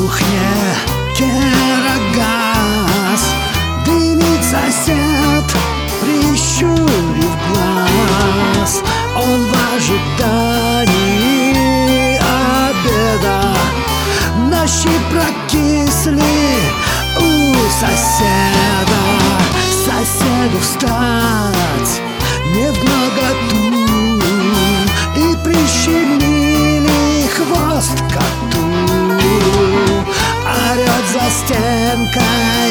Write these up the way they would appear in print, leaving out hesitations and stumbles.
кухне керогаз, дымит сосед, прищурив глаз. Он в ожидании обеда. Нощи прокисли у соседа. Соседу встать невмоготу, и прищемили хвост коту. Орет за стенкой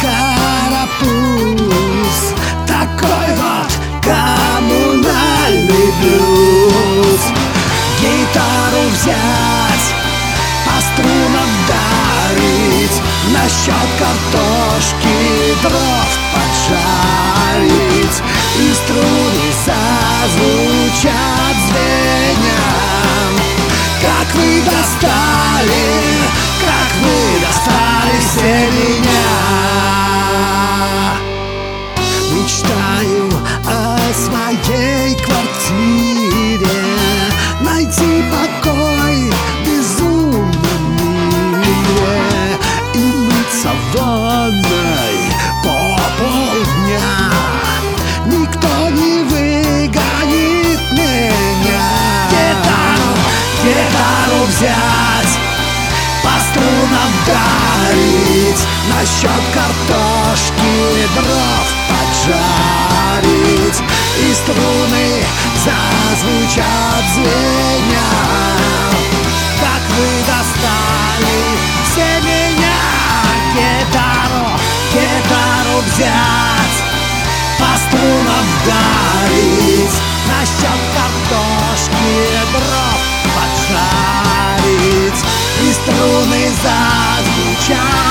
карапуз. Такой вот коммунальный блюз. Гитару взять, по струнам дарить, на счет картошки дров поджарить. И струны зазвучат звеньем. Как вы достали, как вы достали все меня. Мечтаю о своей квартире, найти покой в безумном мире и мыться в ванной по полдня. Никто не выгонит меня. Гитару взять, по струнам дарить, на счет картошки дров поджарить. И струны зазвучат звеня. Как вы достали все меня. Гитару взять, по струнам дарить, на счет картошки дров поджарить. И струны зазвучат